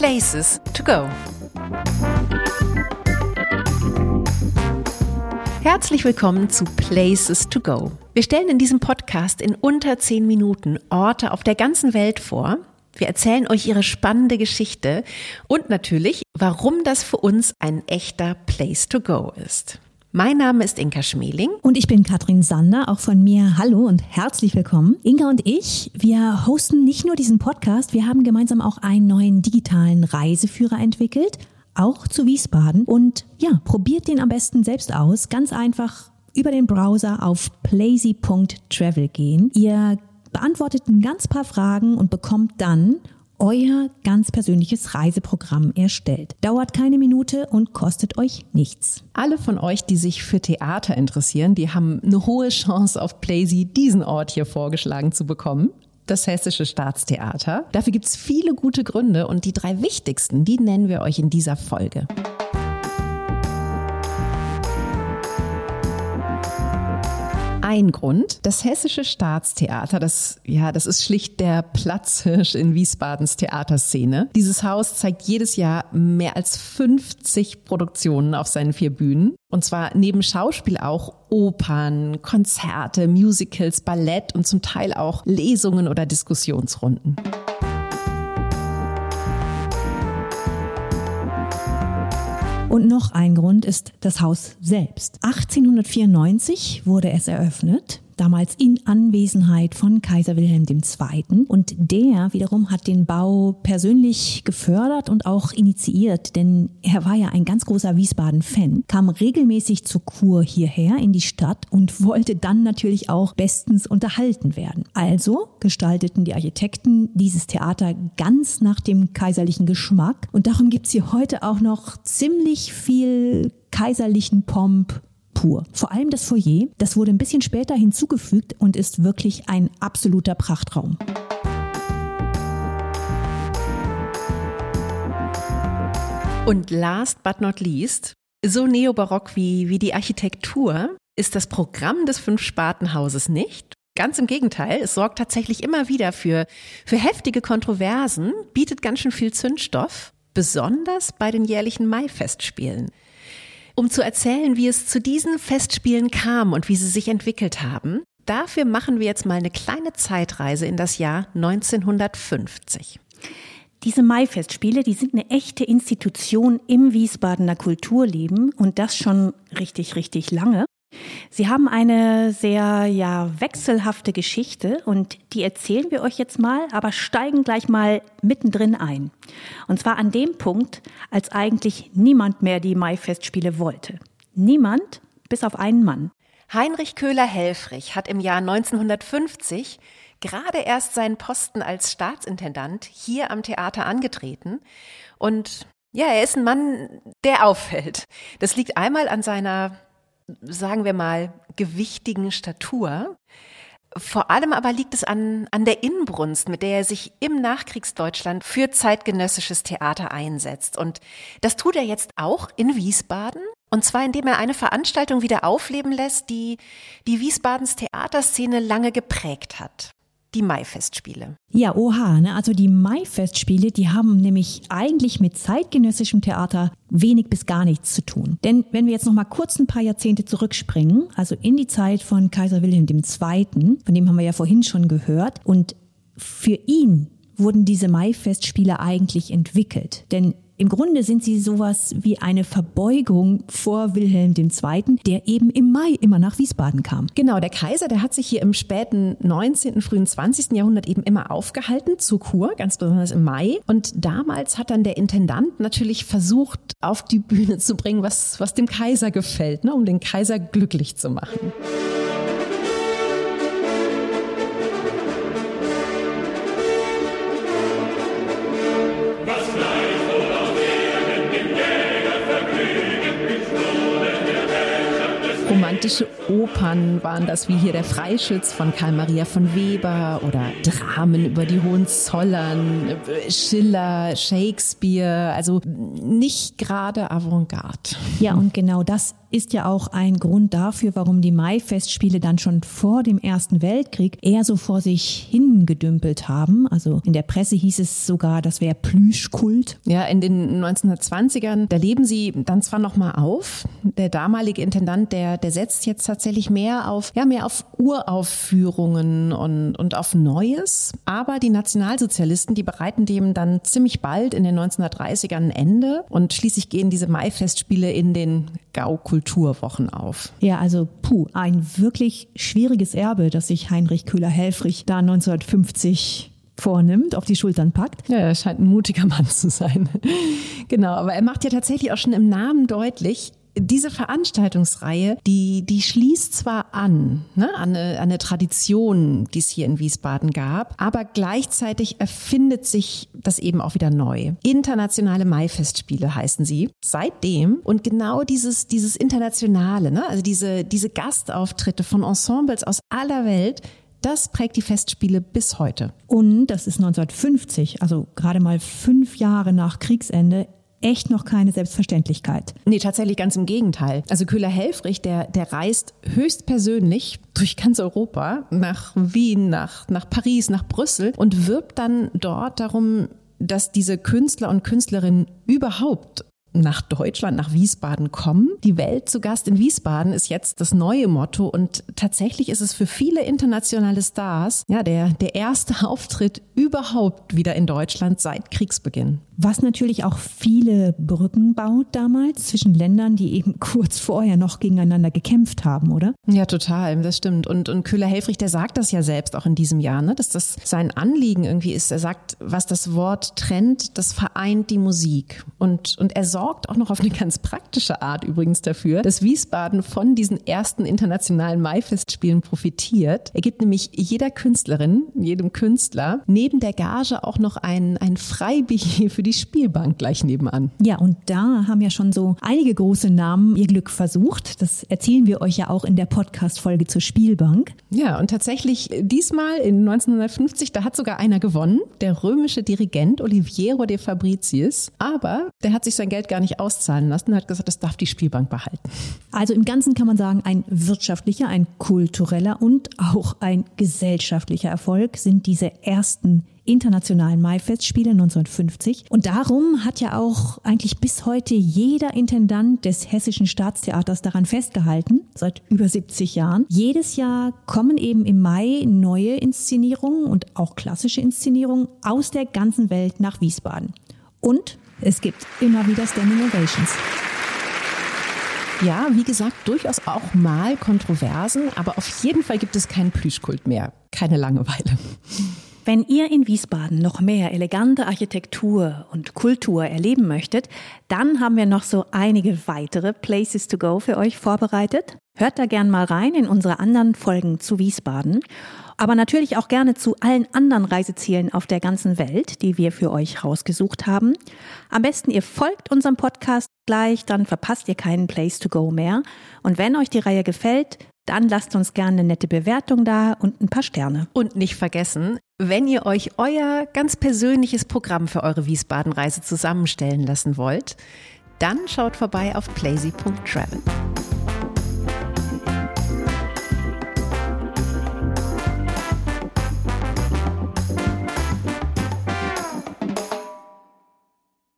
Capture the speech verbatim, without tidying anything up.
Places to go. Herzlich willkommen zu Places to go. Wir stellen in diesem Podcast in unter zehn Minuten Orte auf der ganzen Welt vor. Wir erzählen euch ihre spannende Geschichte und natürlich, warum das für uns ein echter Place to go ist. Mein Name ist Inka Schmeling. Und ich bin Katrin Sander, auch von mir hallo und herzlich willkommen. Inka und ich, wir hosten nicht nur diesen Podcast, wir haben gemeinsam auch einen neuen digitalen Reiseführer entwickelt, auch zu Wiesbaden. Und ja, probiert den am besten selbst aus, ganz einfach über den Browser auf plazy punkt travel gehen. Ihr beantwortet ein ganz paar Fragen und bekommt dann euer ganz persönliches Reiseprogramm erstellt. Dauert keine Minute und kostet euch nichts. Alle von euch, die sich für Theater interessieren, die haben eine hohe Chance auf Plazy, diesen Ort hier vorgeschlagen zu bekommen. Das Hessische Staatstheater. Dafür gibt es viele gute Gründe und die drei wichtigsten, die nennen wir euch in dieser Folge. Ein Grund, das Hessische Staatstheater, das, ja, das ist schlicht der Platzhirsch in Wiesbadens Theaterszene. Dieses Haus zeigt jedes Jahr mehr als fünfzig Produktionen auf seinen vier Bühnen. Und zwar neben Schauspiel auch Opern, Konzerte, Musicals, Ballett und zum Teil auch Lesungen oder Diskussionsrunden. Und noch ein Grund ist das Haus selbst. achtzehnhundertvierundneunzig wurde es eröffnet, damals in Anwesenheit von Kaiser Wilhelm der Zweite. Und der wiederum hat den Bau persönlich gefördert und auch initiiert, denn er war ja ein ganz großer Wiesbaden-Fan, kam regelmäßig zur Kur hierher in die Stadt und wollte dann natürlich auch bestens unterhalten werden. Also gestalteten die Architekten dieses Theater ganz nach dem kaiserlichen Geschmack. Und darum gibt's hier heute auch noch ziemlich viel kaiserlichen Pomp pur. Vor allem das Foyer, das wurde ein bisschen später hinzugefügt und ist wirklich ein absoluter Prachtraum. Und last but not least, so neobarock wie, wie die Architektur ist das Programm des Fünf-Sparten-Hauses nicht. Ganz im Gegenteil, es sorgt tatsächlich immer wieder für, für heftige Kontroversen, bietet ganz schön viel Zündstoff, besonders bei den jährlichen Mai-Festspielen. Um zu erzählen, wie es zu diesen Festspielen kam und wie sie sich entwickelt haben, dafür machen wir jetzt mal eine kleine Zeitreise in das Jahr neunzehnhundertfünfzig. Diese Mai-Festspiele, die sind eine echte Institution im Wiesbadener Kulturleben und das schon richtig, richtig lange. Sie haben eine sehr ja wechselhafte Geschichte und die erzählen wir euch jetzt mal, aber steigen gleich mal mittendrin ein. Und zwar an dem Punkt, als eigentlich niemand mehr die Mai-Festspiele wollte. Niemand, bis auf einen Mann. Heinrich Köhler-Helfrich hat im Jahr neunzehnhundertfünfzig gerade erst seinen Posten als Staatsintendant hier am Theater angetreten und ja, er ist ein Mann, der auffällt. Das liegt einmal an seiner, sagen wir mal, gewichtigen Statur. Vor allem aber liegt es an, an der Inbrunst, mit der er sich im Nachkriegsdeutschland für zeitgenössisches Theater einsetzt. Und das tut er jetzt auch in Wiesbaden. Und zwar, indem er eine Veranstaltung wieder aufleben lässt, die die Wiesbadens Theaterszene lange geprägt hat. Die Mai-Festspiele. Ja, oha, ne? Also die Mai-Festspiele, die haben nämlich eigentlich mit zeitgenössischem Theater wenig bis gar nichts zu tun. Denn wenn wir jetzt noch mal kurz ein paar Jahrzehnte zurückspringen, also in die Zeit von Kaiser Wilhelm der Zweite., von dem haben wir ja vorhin schon gehört, und für ihn wurden diese Mai-Festspiele eigentlich entwickelt. Denn im Grunde sind sie sowas wie eine Verbeugung vor Wilhelm der Zweite., der eben im Mai immer nach Wiesbaden kam. Genau, der Kaiser, der hat sich hier im späten neunzehnten., frühen zwanzigsten. Jahrhundert eben immer aufgehalten zur Kur, ganz besonders im Mai. Und damals hat dann der Intendant natürlich versucht, auf die Bühne zu bringen, was, was dem Kaiser gefällt, ne, um den Kaiser glücklich zu machen. Romantische Opern waren das, wie hier der Freischütz von Karl Maria von Weber oder Dramen über die Hohenzollern, Schiller, Shakespeare, also nicht gerade Avantgarde. Ja, und genau das ist ja auch ein Grund dafür, warum die Mai-Festspiele dann schon vor dem Ersten Weltkrieg eher so vor sich hingedümpelt haben. Also in der Presse hieß es sogar, das wäre Plüschkult. Ja, in den neunzehnhundertzwanzigern, da leben sie dann zwar noch mal auf. Der damalige Intendant, der, der setzt jetzt tatsächlich mehr auf, ja, mehr auf Uraufführungen und, und auf Neues. Aber die Nationalsozialisten, die bereiten dem dann ziemlich bald in den neunzehnhundertdreißigern ein Ende und schließlich gehen diese Mai-Festspiele in den Gau-Kulturwochen auf. Ja, also puh, ein wirklich schwieriges Erbe, das sich Heinrich Köhler-Hellfrich da neunzehnhundertfünfzig vornimmt, auf die Schultern packt. Ja, er scheint ein mutiger Mann zu sein. Genau, aber er macht ja tatsächlich auch schon im Namen deutlich, diese Veranstaltungsreihe, die, die schließt zwar an, ne, an eine, an eine Tradition, die es hier in Wiesbaden gab, aber gleichzeitig erfindet sich das eben auch wieder neu. Internationale Mai-Festspiele heißen sie seitdem. Und genau dieses, dieses Internationale, ne, also diese, diese Gastauftritte von Ensembles aus aller Welt, das prägt die Festspiele bis heute. Und das ist neunzehnhundertfünfzig, also gerade mal fünf Jahre nach Kriegsende, echt noch keine Selbstverständlichkeit. Nee, tatsächlich ganz im Gegenteil. Also Köhler-Hellfrich, der, der reist höchstpersönlich durch ganz Europa, nach Wien, nach, nach Paris, nach Brüssel und wirbt dann dort darum, dass diese Künstler und Künstlerinnen überhaupt nach Deutschland, nach Wiesbaden kommen. Die Welt zu Gast in Wiesbaden ist jetzt das neue Motto und tatsächlich ist es für viele internationale Stars ja der, der erste Auftritt überhaupt wieder in Deutschland seit Kriegsbeginn. Was natürlich auch viele Brücken baut damals zwischen Ländern, die eben kurz vorher noch gegeneinander gekämpft haben, oder? Ja, total, das stimmt. Und, und Köhler-Hellfrich, der sagt das ja selbst auch in diesem Jahr, ne, dass das sein Anliegen irgendwie ist. Er sagt, was das Wort trennt, das vereint die Musik. Und, und er sorgt auch noch auf eine ganz praktische Art übrigens dafür, dass Wiesbaden von diesen ersten internationalen Mai-Festspielen profitiert. Er gibt nämlich jeder Künstlerin, jedem Künstler neben der Gage auch noch ein, ein Freibillet für die Spielbank gleich nebenan. Ja, und da haben ja schon so einige große Namen ihr Glück versucht. Das erzählen wir euch ja auch in der Podcast-Folge zur Spielbank. Ja, und tatsächlich diesmal in neunzehnhundertfünfzig, da hat sogar einer gewonnen, der römische Dirigent Oliviero de Fabricius. Aber der hat sich sein Geld gar nicht auszahlen lassen und hat gesagt, das darf die Spielbank behalten. Also im Ganzen kann man sagen, ein wirtschaftlicher, ein kultureller und auch ein gesellschaftlicher Erfolg sind diese ersten internationalen Mai-Festspiele neunzehnhundertfünfzig. Und darum hat ja auch eigentlich bis heute jeder Intendant des Hessischen Staatstheaters daran festgehalten, seit über siebzig Jahren. Jedes Jahr kommen eben im Mai neue Inszenierungen und auch klassische Inszenierungen aus der ganzen Welt nach Wiesbaden. Und es gibt immer wieder Standing Ovations. Ja, wie gesagt, durchaus auch mal Kontroversen, aber auf jeden Fall gibt es keinen Plüschkult mehr. Keine Langeweile. Wenn ihr in Wiesbaden noch mehr elegante Architektur und Kultur erleben möchtet, dann haben wir noch so einige weitere Places to go für euch vorbereitet. Hört da gern mal rein in unsere anderen Folgen zu Wiesbaden, aber natürlich auch gerne zu allen anderen Reisezielen auf der ganzen Welt, die wir für euch rausgesucht haben. Am besten ihr folgt unserem Podcast gleich, dann verpasst ihr keinen Place to go mehr. Und wenn euch die Reihe gefällt, dann lasst uns gerne eine nette Bewertung da und ein paar Sterne. Und nicht vergessen, wenn ihr euch euer ganz persönliches Programm für eure Wiesbaden-Reise zusammenstellen lassen wollt, dann schaut vorbei auf plazy punkt travel.